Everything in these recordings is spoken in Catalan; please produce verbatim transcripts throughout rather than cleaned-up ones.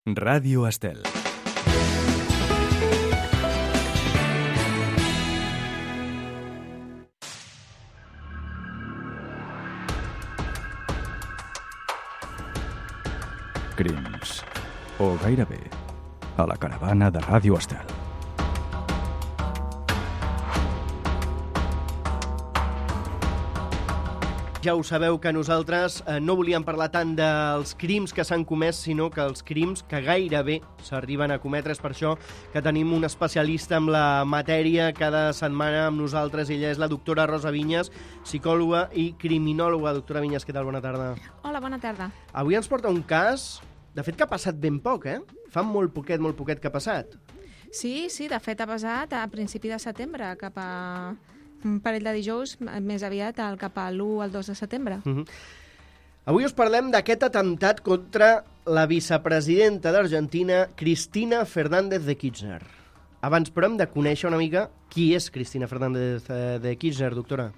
Ràdio Estel. Crims. O gairebé a la caravana de Ràdio Estel. Ja ho sabeu que nosaltres eh, no volíem parlar tant dels crims que s'han comès, sinó que els crims que gairebé s'arriben a cometre. És per això que tenim un especialista en la matèria cada setmana amb nosaltres. Ella és la doctora Rosa Vinyes, psicòloga i criminòloga. Doctora Vinyes, què tal? Bona tarda. Hola, bona tarda. Avui ens porta un cas, de fet, que ha passat ben poc, eh? Fa molt poquet, molt poquet que ha passat. Sí, sí, de fet ha passat a principi de setembre, cap a un parell de dijous, més aviat el cap a l'u al dos de setembre. Uh-huh. Avui us parlem d'aquest atemptat contra la vicepresidenta d'Argentina, Cristina Fernández de Kirchner. Abans, però, hem de conèixer una mica qui és Cristina Fernández de Kirchner, doctora.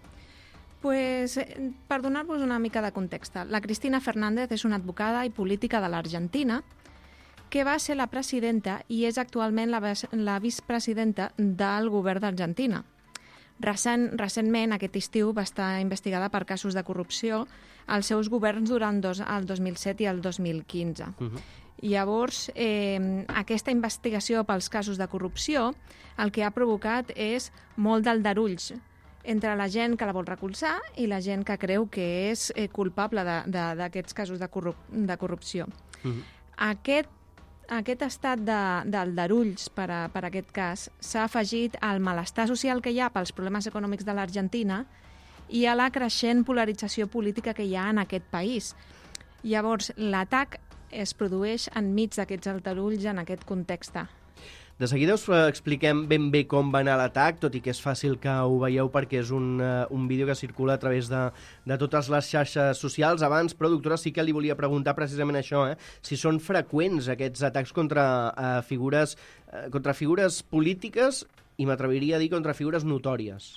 Pues, per donar-vos una mica de context, la Cristina Fernández és una advocada i política de l'Argentina que va ser la presidenta i és actualment la, la vicepresidenta del govern d'Argentina. Recent, recentment, aquest estiu, va estar investigada per casos de corrupció als seus governs durant dos, el dos mil set i el dos mil quinze. Uh-huh. Llavors, eh, aquesta investigació pels casos de corrupció el que ha provocat és molt d'aldarulls entre la gent que la vol recolzar i la gent que creu que és eh, culpable d'aquests casos de, corrup de corrupció. Uh-huh. Aquest Aquest estat d'aldarulls per, a, per a aquest cas s'ha afegit al malestar social que hi ha pels problemes econòmics de l'Argentina i a la creixent polarització política que hi ha en aquest país. Llavors, l'atac es produeix enmig d'aquests aldarulls en aquest context. De seguida us expliquem ben bé com va anar l'atac, tot i que és fàcil que ho veieu perquè és un, uh, un vídeo que circula a través de, de totes les xarxes socials. Abans, però, doctora, sí que li volia preguntar precisament això, eh? Si són freqüents aquests atacs contra, uh, figures, uh, contra figures polítiques i m'atreviria a dir contra figures notòries.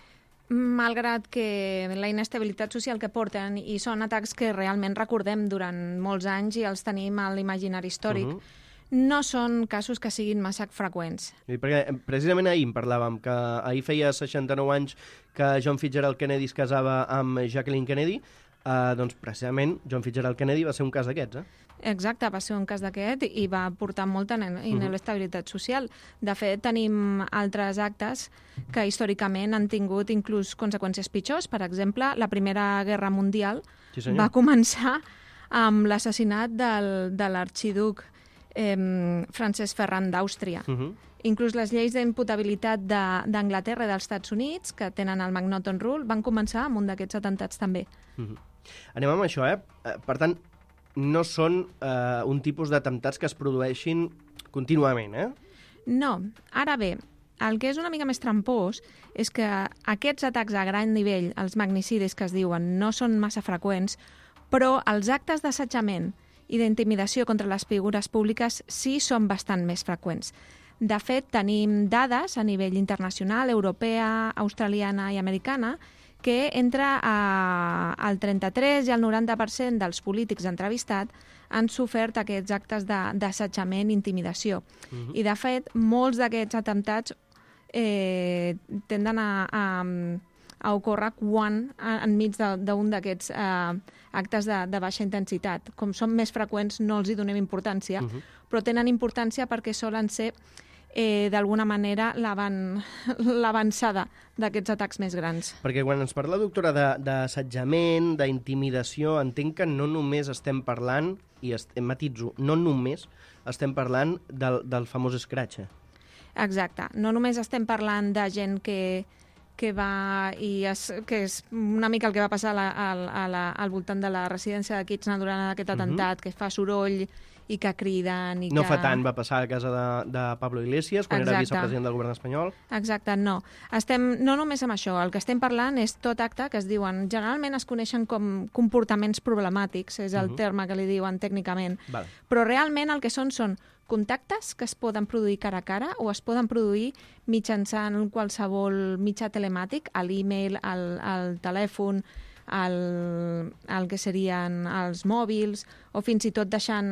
Malgrat que la inestabilitat social que porten i són atacs que realment recordem durant molts anys i els tenim a l'imaginari històric, uh-huh. No són casos que siguin massa freqüents. I perquè precisament ahir en parlàvem, que ahir feia seixanta-nou anys que John Fitzgerald Kennedy es casava amb Jacqueline Kennedy, eh, doncs precisament John Fitzgerald Kennedy va ser un cas d'aquests, eh? Exacte, va ser un cas d'aquest i va portar molta inestabilitat social. De fet, tenim altres actes que històricament han tingut inclús conseqüències pitjors. Per exemple, la Primera Guerra Mundial sí, va començar amb l'assassinat de l'arxiduc Eh, Francesc Ferran d'Àustria. Uh-huh. Inclús les lleis d'imputabilitat d'Anglaterra i dels Estats Units, que tenen el Magnoton Rule, van començar amb un d'aquests atemptats també. Uh-huh. Anem amb això, eh? Per tant, no són eh, un tipus d'atemptats que es produeixin contínuament, eh? No. Ara bé, el que és una mica més trampós és que aquests atacs a gran nivell, els magnicidis que es diuen, no són massa freqüents, però els actes d'assetjament i d'intimidació contra les figures públiques sí són bastant més freqüents. De fet, tenim dades a nivell internacional, europea, australiana i americana, que entre a, el trenta-tres i el noranta per cent dels polítics entrevistats han sofert aquests actes d'assetjament i intimidació. Uh-huh. I, de fet, molts d'aquests atemptats eh, tenden a... a a ocórrer quan enmig d'un d'aquests eh, actes de, de baixa intensitat. Com són més freqüents, no els hi donem importància, uh-huh. però tenen importància perquè solen ser, eh, d'alguna manera, l'avançada d'aquests atacs més grans. Perquè quan ens parla, doctora, d'assetjament, d'intimidació, entenc que no només estem parlant, i estem, matitzo, no només estem parlant del, del famós escratxa. Exacte. No només estem parlant de gent que que va i es, que és una mica el que va passar a la, a la, al voltant de la residència de Kirchner durant aquest atemptat, uh-huh. que fa soroll i que criden... I no que... fa tant va passar a casa de, de Pablo Iglesias, quan Exacte. Era vicepresident del govern espanyol. Exacte, no. Estem, no només amb això, el que estem parlant és tot acte que es diuen, generalment es coneixen com comportaments problemàtics, és el uh-huh. terme que li diuen tècnicament, vale. Però realment el que són són contactes que es poden produir cara a cara o es poden produir mitjançant qualsevol mitjà telemàtic, a l'e-mail, al, al telèfon, al, al que serien els mòbils, o fins i tot deixant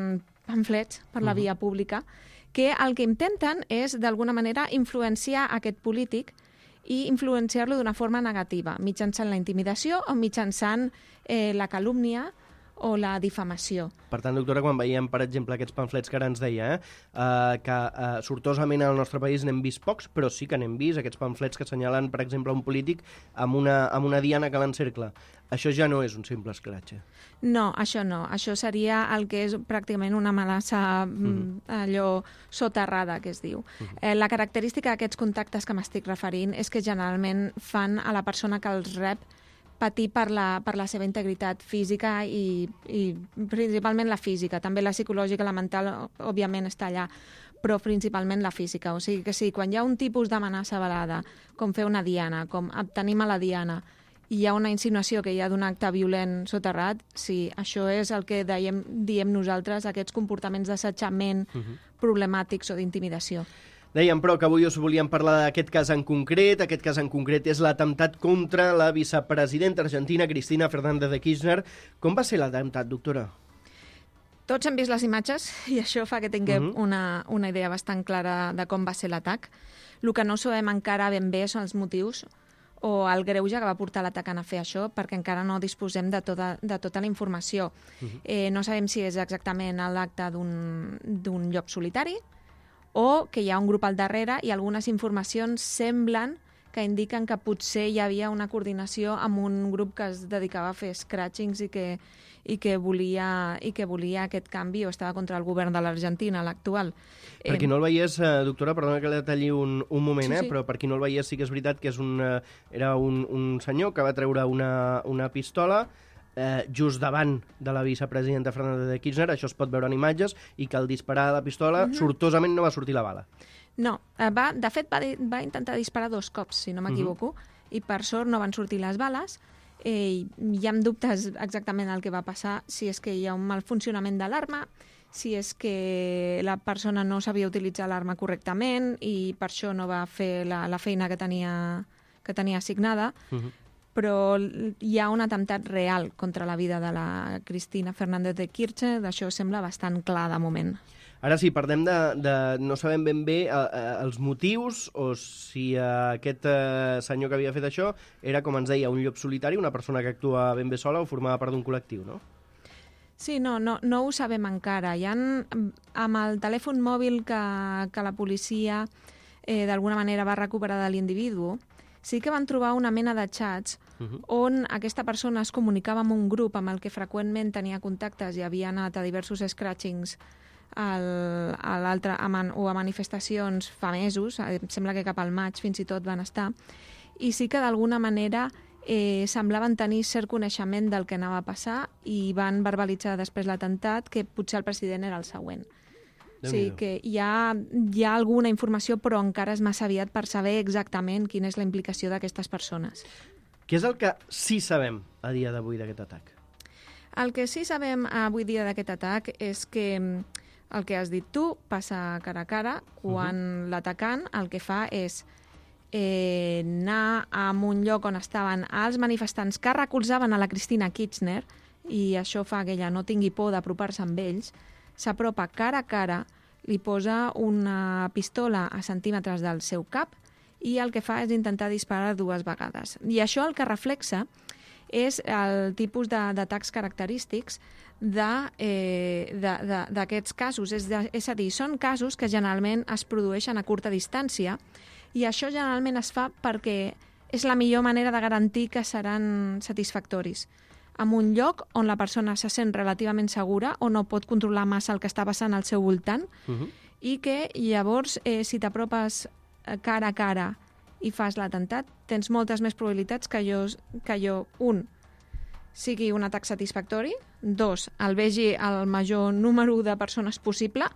pamflets per la via pública, que el que intenten és, d'alguna manera, influenciar aquest polític i influenciar-lo d'una forma negativa, mitjançant la intimidació o mitjançant eh, la calúmnia o la difamació. Per tant, doctora, quan veiem, per exemple, aquests pamflets que ara ens deia, eh, eh, que eh, sortosament al nostre país n'hem vist pocs, però sí que n'hem vist aquests pamflets que assenyalen, per exemple, un polític amb una, amb una diana que l'encercla. Això ja no és un simple escratxe. No, això no. Això seria el que és pràcticament una amenaça mm. allò soterrada, que es diu. Mm. Eh, la característica d'aquests contactes que m'estic referint és que generalment fan a la persona que els rep patir per la, per la seva integritat física i, i principalment la física. També la psicològica, la mental, òbviament està allà, però principalment la física. O sigui que sí, quan hi ha un tipus d'amenaça velada, com fer una diana, com tenim a la diana, i hi ha una insinuació que hi ha d'un acte violent soterrat, sí, això és el que diem, diem nosaltres, aquests comportaments d'assetjament uh-huh. problemàtics o d'intimidació. Dèiem, però, que avui us volíem parlar d'aquest cas en concret. Aquest cas en concret és l'atemptat contra la vicepresidenta argentina, Cristina Fernández de Kirchner. Com va ser l'atemptat, doctora? Tots hem vist les imatges i això fa que tinguem uh-huh. una, una idea bastant clara de com va ser l'atac. El que no sabem encara ben bé són els motius o el greuge que va portar l'atacant a fer això, perquè encara no disposem de tota, de tota la informació. Uh-huh. Eh, no sabem si és exactament l'acte d'un llop solitari, o que hi ha un grup al darrere i algunes informacions semblen que indiquen que potser hi havia una coordinació amb un grup que es dedicava a fer scratchings i que, i que, volia, i que volia aquest canvi o estava contra el govern de l'Argentina, l'actual. Per qui no el veiés, doctora, perdona que la talli un, un moment, sí, eh, sí. però per qui no el veiés sí que és veritat que és un, era un, un senyor que va treure una, una pistola Eh, just davant de la vicepresidenta Fernández de Kirchner, això es pot veure en imatges, i que al disparar la pistola, uh-huh. sortosament no va sortir la bala. No, va, de fet va, va intentar disparar dos cops, si no m'equivoco, uh-huh. i per sort no van sortir les bales. Eh, hi ha dubtes exactament el que va passar, si és que hi ha un mal funcionament de l'arma, si és que la persona no sabia utilitzar l'arma correctament i per això no va fer la, la feina que tenia, que tenia assignada. Uh-huh. Però hi ha un atemptat real contra la vida de la Cristina Fernández de Kirchner, d'això sembla bastant clar de moment. Ara sí, parlem de... de no sabem ben bé uh, uh, els motius o si uh, aquest uh, senyor que havia fet això era, com ens deia, un llop solitari, una persona que actua ben bé sola o formava part d'un col·lectiu, no? Sí, no, no, no ho sabem encara. Hi ha, amb el telèfon mòbil que, que la policia eh, d'alguna manera va recuperar de l'individu, sí que van trobar una mena de xats uh-huh. on aquesta persona es comunicava amb un grup amb el que freqüentment tenia contactes i havia anat a diversos scratchings al, a l'altre, a man, o a manifestacions fa mesos, em sembla que cap al maig fins i tot van estar, i sí que d'alguna manera eh, semblaven tenir cert coneixement del que anava a passar i van verbalitzar després l'atemptat que potser el president era el següent. Sí, que hi ha, hi ha alguna informació, però encara és massa aviat per saber exactament quina és la implicació d'aquestes persones. Què és el que sí sabem a dia d'avui d'aquest atac? El que sí sabem avui dia d'aquest atac és que el que has dit tu passa cara a cara quan uh-huh. l'atacant el que fa és eh, anar a un lloc on estaven els manifestants que recolzaven a la Cristina Kirchner i això fa que ella no tingui por d'apropar-se amb ells, s'apropa cara a cara, li posa una pistola a centímetres del seu cap i el que fa és intentar disparar dues vegades. I això el que reflexa és el tipus d'atacs característics d'aquests eh, de, de, casos. És, de, és a dir, són casos que generalment es produeixen a curta distància i això generalment es fa perquè és la millor manera de garantir que seran satisfactoris. En un lloc on la persona se sent relativament segura o no pot controlar massa el que està passant al seu voltant uh-huh. i que llavors, eh, si t'apropes cara a cara i fas l'atemptat, tens moltes més probabilitats que jo, que jo, un, sigui un atac satisfactori, dos, el vegi el major número de persones possible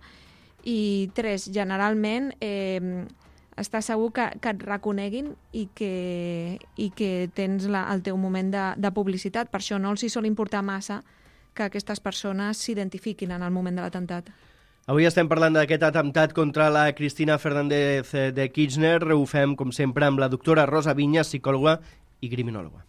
i tres, generalment eh, estàs segur que, que et reconeguin i que, i que tens la, el teu moment de, de publicitat. Per això no els hi sol importar massa que aquestes persones s'identifiquin en el moment de l'atemptat. Avui estem parlant d'aquest atemptat contra la Cristina Fernández de Kirchner. Ho fem, com sempre, amb la doctora Rosa Viñas, psicòloga i criminòloga.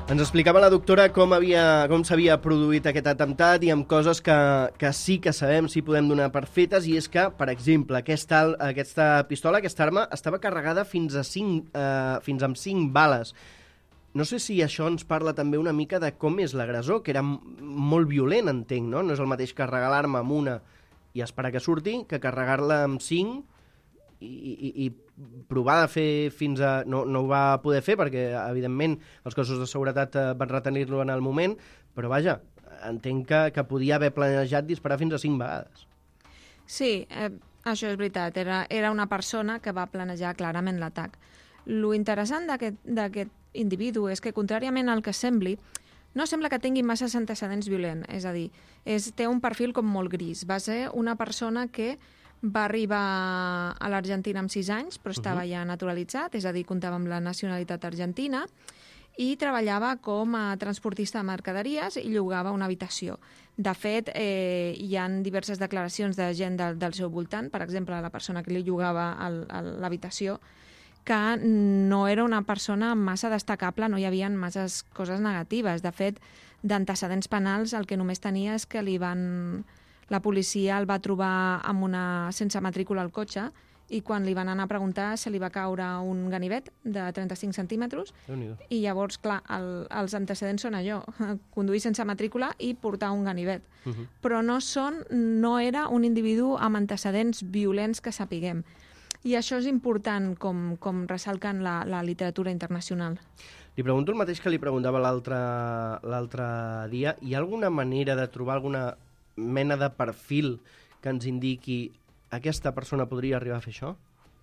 Ens explicava la doctora com havia com s'havia produït aquest atemptat i amb coses que, que sí que sabem, sí podem donar per fetes, i és que, per exemple, aquesta, aquesta pistola, aquesta arma, estava carregada fins a cinc, eh, fins amb cinc bales. No sé si això ens parla també una mica de com és l'agressor, que era molt violent, entenc, no? No és el mateix carregar l'arma amb una i esperar que surti, que carregar-la amb cinc i, i, i provar de fer fins a... No, no ho va poder fer perquè, evidentment, els cossos de seguretat van retenir-lo en el moment, però vaja, entenc que, que podia haver planejat disparar fins a cinc vegades. Sí, eh, això és veritat. Era, era una persona que va planejar clarament l'atac. Lo interessant d'aquest individu és que, contràriament al que sembli, no sembla que tingui massa antecedents violents. És a dir, és, té un perfil com molt gris. Va ser una persona que va arribar a l'Argentina amb sis anys, però estava uh-huh. ja naturalitzat, és a dir, comptava amb la nacionalitat argentina, i treballava com a transportista de mercaderies i llogava una habitació. De fet, eh, hi ha diverses declaracions de gent del, del seu voltant, per exemple, la persona que li llogava el, el, l'habitació, que no era una persona massa destacable, no hi havia masses coses negatives. De fet, d'antecedents penals el que només tenia és que li van... La policia el va trobar amb una sense matrícula al cotxe i quan li van anar a preguntar se li va caure un ganivet de trenta-cinc centímetres i llavors, clar, el, els antecedents són allò, conduir sense matrícula i portar un ganivet. Uh-huh. Però no són, no era un individu amb antecedents violents que sapiguem. I això és important, com, com ressalquen la, la literatura internacional. Li pregunto el mateix que li preguntava l'altre l'altre dia. Hi ha alguna manera de trobar alguna mena de perfil que ens indiqui aquesta persona podria arribar a fer això?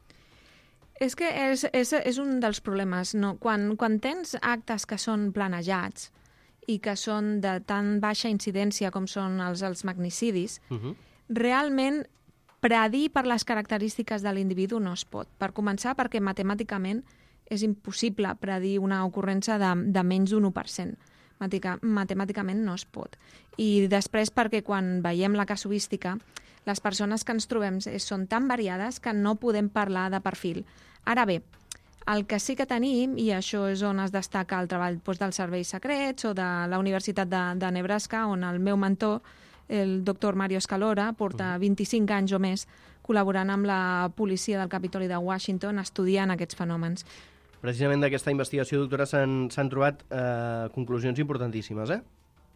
És que és, és, és un dels problemes. No? Quan, quan tens actes que són planejats i que són de tan baixa incidència com són els, els magnicidis, uh-huh. realment predir per les característiques de l'individu no es pot. Per començar, perquè matemàticament és impossible predir una ocurrència de, de menys d'un u per cent. Matemàticament no es pot. I després perquè quan veiem la casuística, les persones que ens trobem són tan variades que no podem parlar de perfil. Ara bé, el que sí que tenim, i això és on es destaca el treball doncs, dels serveis secrets o de la Universitat de, de Nebraska, on el meu mentor, el doctor Mario Scalora, porta vint-i-cinc anys o més col·laborant amb la policia del Capitoli de Washington estudiant aquests fenòmens. Precisament d'aquesta investigació, doctora, s'han, s'han trobat eh, conclusions importantíssimes, eh?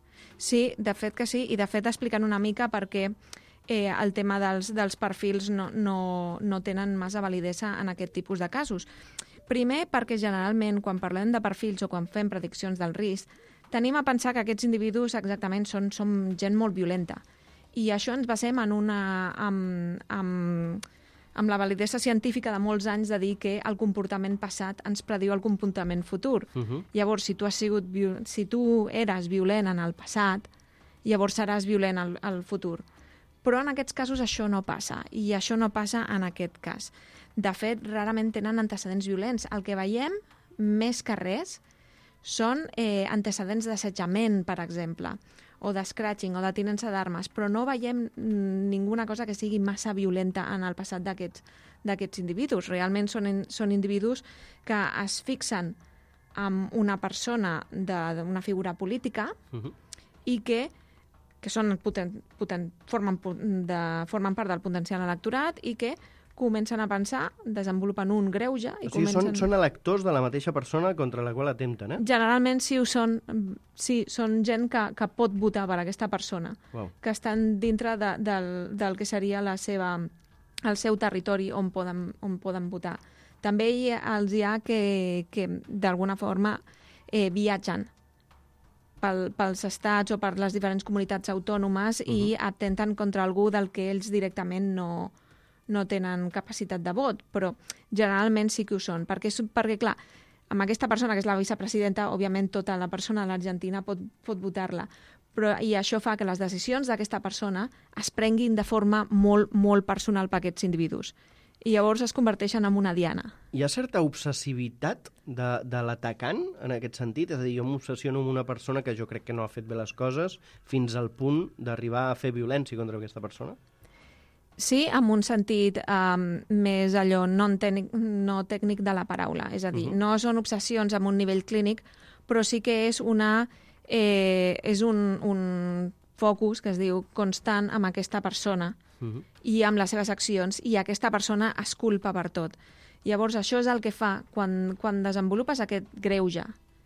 Sí, de fet que sí, i de fet explicant una mica perquè eh, el tema dels, dels perfils no, no, no tenen massa validesa en aquest tipus de casos. Primer, perquè generalment quan parlem de perfils o quan fem prediccions del risc, tenim a pensar que aquests individus exactament són, són gent molt violenta. I això ens basem en una... amb, amb, amb la validesa científica de molts anys de dir que el comportament passat ens prediu el comportament futur. Uh-huh. Llavors, si tu, has sigut, si tu eres violent en el passat, llavors seràs violent al, al futur. Però en aquests casos això no passa, i això no passa en aquest cas. De fet, rarament tenen antecedents violents. El que veiem, més que res, són eh, antecedents d'assetjament, per exemple, o de scratching, o de tinença d'armes, però no veiem ninguna cosa que sigui massa violenta en el passat d'aquests, d'aquests individus. Realment són, són individus que es fixen en una persona d'una figura política uh-huh. i que, que són poten, poten, formen, de, formen part del potencial electorat i que comencen a pensar, desenvolupen un greuge... I o sigui, comencen... són, són electors de la mateixa persona contra la qual atempten, eh? Generalment sí ho són, sí, són gent que, que pot votar per aquesta persona, wow. que estan dintre de, del, del que seria la seva, el seu territori on poden, on poden votar. També hi, els hi ha que, que d'alguna forma, eh, viatgen pel, pels estats o per les diferents comunitats autònomes uh-huh. i atenten contra algú del que ells directament no... no tenen capacitat de vot, però generalment sí que ho són. Perquè, perquè clar, amb aquesta persona, que és la vicepresidenta, òbviament tota la persona de l'Argentina pot, pot votar-la, però i això fa que les decisions d'aquesta persona es prenguin de forma molt, molt personal per aquests individus. I llavors es converteixen en una diana. Hi ha certa obsessivitat de, de l'atacant, en aquest sentit? És a dir, jo m'obsessiono amb una persona que jo crec que no ha fet bé les coses fins al punt d'arribar a fer violència contra aquesta persona? Sí, en un sentit um, més allò no tècnic, no tècnic de la paraula. És a dir, uh-huh. no són obsessions amb un nivell clínic, però sí que és una eh, és un, un focus que es diu constant amb aquesta persona uh-huh. i amb les seves accions, i aquesta persona es culpa per tot. Llavors, això és el que fa, quan, quan desenvolupes aquest greuge,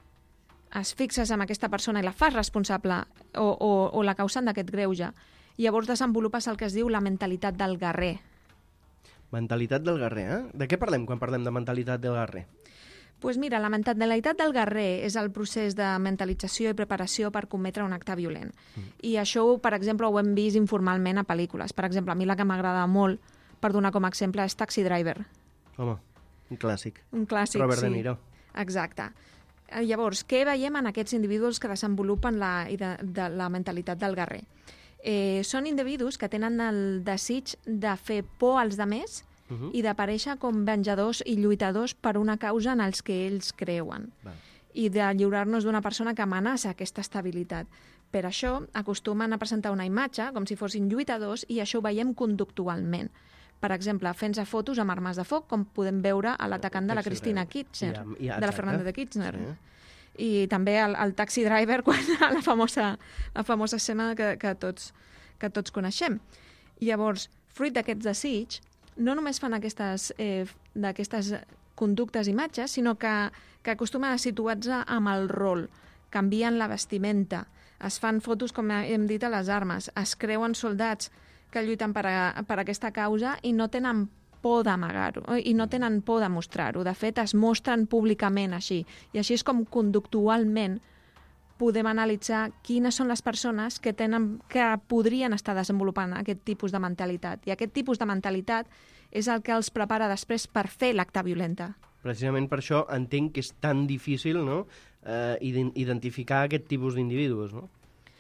es fixes en aquesta persona i la fas responsable o, o, o la causant d'aquest greuge, llavors desenvolupes el que es diu la mentalitat del guerrer. Mentalitat del guerrer, eh? De què parlem quan parlem de mentalitat del guerrer? Doncs pues mira, la mentalitat del guerrer és el procés de mentalització i preparació per cometre un acte violent. Mm. I això, per exemple, ho hem vist informalment a pel·lícules. Per exemple, a mi la que m'agrada molt, per donar com a exemple, és Taxi Driver. Home, un clàssic. Un clàssic, Robert sí. De Niro. Exacte. Llavors, què veiem en aquests individus que desenvolupen la, de, de la mentalitat del guerrer? Eh, són individus que tenen el desig de fer por als demés uh-huh. i d'aparèixer com venjadors i lluitadors per una causa en els que ells creuen. Va. I de lliurar-nos d'una persona que amenaça aquesta estabilitat. Per això acostumen a presentar una imatge com si fossin lluitadors, i això ho veiem conductualment. Per exemple, fent-se fotos amb armes de foc, com podem veure a l'atacant de la Cristina Kirchner, I, ja, de la Fernanda de Kirchner. Sí. I també el, el Taxi Driver, quan, la, famosa, la famosa escena que, que, tots, que tots coneixem. Llavors, fruit d'aquests desig, no només fan aquestes, eh, d'aquestes conductes i imatges, sinó que, que acostumen a situar-se amb el rol, canvien la vestimenta, es fan fotos, com hem dit, a les armes, es creuen soldats que lluiten per, a, per aquesta causa i no tenen por d'amagar-ho, i no tenen por de mostrar-ho. De fet, es mostren públicament així. I així és com conductualment podem analitzar quines són les persones que tenen que podrien estar desenvolupant aquest tipus de mentalitat. I aquest tipus de mentalitat és el que els prepara després per fer l'acte violenta. Precisament per això entenc que és tan difícil, no?, eh, identificar aquest tipus d'individus, no?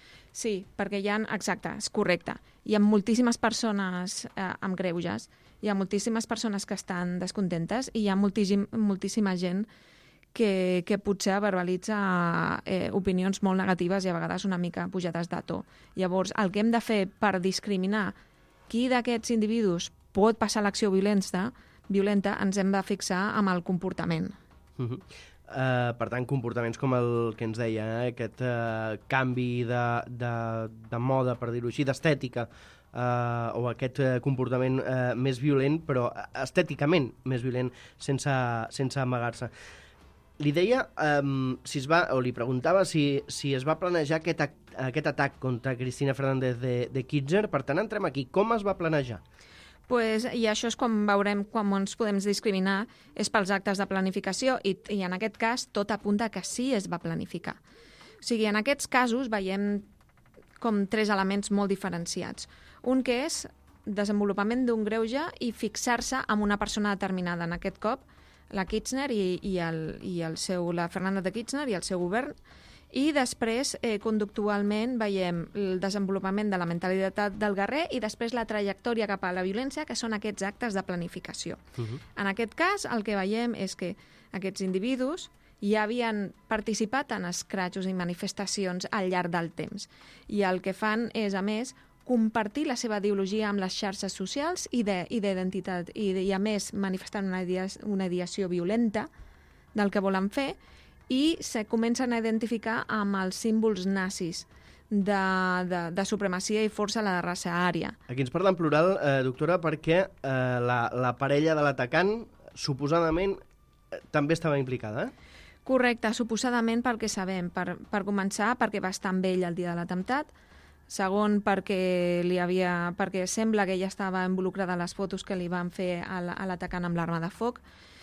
Sí, perquè hi ha, exacte, és correcte. Hi ha moltíssimes persones eh, amb greuges, hi ha moltíssimes persones que estan descontentes i hi ha moltíssim, moltíssima gent que, que potser verbalitza eh, opinions molt negatives i a vegades una mica pujades de to. Llavors, el que hem de fer per discriminar qui d'aquests individus pot passar l'acció violenta, violenta, ens hem de fixar amb el comportament. Uh-huh. Uh, per tant, comportaments com el que ens deia, eh? aquest uh, canvi de, de, de moda, per dir-ho així, d'estètica, uh, o aquest uh, comportament uh, més violent, però estèticament més violent, sense, sense amagar-se. Li deia, um, si es va, o li preguntava si, si es va planejar aquest, aquest atac contra Cristina Fernández de, de Kirchner. Per tant, entrem aquí. Com es va planejar? Pues, i això és com veurem quan ens podem discriminar, és pels actes de planificació, i, i en aquest cas tot apunta que sí es va planificar. O sigui, en aquests casos veiem com tres elements molt diferenciats. Un que és desenvolupament d'un greuge i fixar-se en una persona determinada, en aquest cop la Kirchner i, i, el, i el seu, la Fernanda de Kirchner i el seu govern. I després, eh, conductualment, veiem el desenvolupament de la mentalitat del guerrer i després la trajectòria cap a la violència, que són aquests actes de planificació. Uh-huh. En aquest cas, el que veiem és que aquests individus ja havien participat en escratxos i manifestacions al llarg del temps. I el que fan és, a més, compartir la seva ideologia amb les xarxes socials i d'identitat, i, i a més manifestant una, idea, una ideació violenta del que volen fer, i se comencen a identificar amb els símbols nazis de, de, de supremacia i força a la raça ària. Aquí ens parla en plural, eh, doctora, perquè eh, la, la parella de l'atacant suposadament eh, també estava implicada, eh? Correcte, suposadament pel que sabem. Per, per començar, perquè va estar amb ell el dia de l'atemptat. Segon, perquè, li havia, perquè sembla que ella estava involucrada a les fotos que li van fer a l'atacant amb l'arma de foc,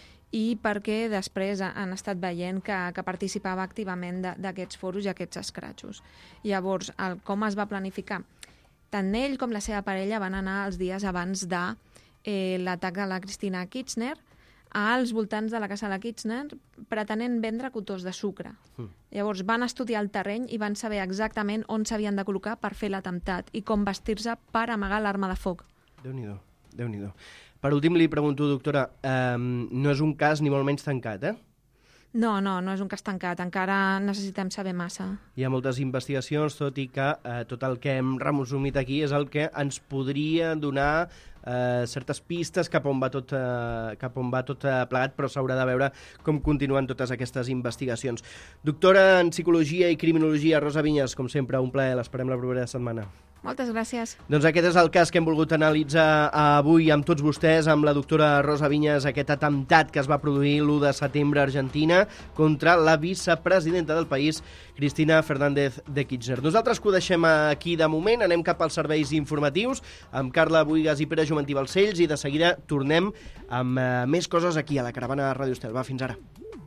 i perquè després han estat veient que, que participava activament d'aquests foros i aquests escratxos. Llavors, el, com es va planificar? Tant ell com la seva parella van anar els dies abans de eh, l'atac a la Cristina Kirchner als voltants de la casa de la Kirchner, pretenent vendre cotós de sucre. Mm. Llavors van estudiar el terreny i van saber exactament on s'havien de col·locar per fer l'atemptat i com vestir-se per amagar l'arma de foc. Déu-n'hi-do, Déu-n'hi-do. Per últim, li pregunto, doctora, eh, no és un cas ni molt menys tancat, eh? No, no, no és un cas tancat. Encara necessitem saber massa. Hi ha moltes investigacions, tot i que eh, tot el que hem resumit aquí és el que ens podria donar eh, certes pistes cap on va tot, eh, cap on va tot eh, plegat, però s'haurà de veure com continuen totes aquestes investigacions. Doctora en Psicologia i Criminologia, Rosa Vinyes, com sempre, un plaer. L'esperem la propera setmana. Moltes gràcies. Doncs aquest és el cas que hem volgut analitzar avui amb tots vostès, amb la doctora Rosa Vinyes, aquest atemptat que es va produir l'u de setembre a Argentina contra la vicepresidenta del país, Cristina Fernández de Kirchner. Nosaltres que ho deixem aquí de moment, anem cap als serveis informatius amb Carla Buigas i Pere Jumantí Balcells i de seguida tornem amb eh, més coses aquí a la Caravana de Ràdio Estel. Va, fins ara.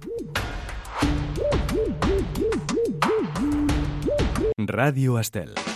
Ràdio Estel.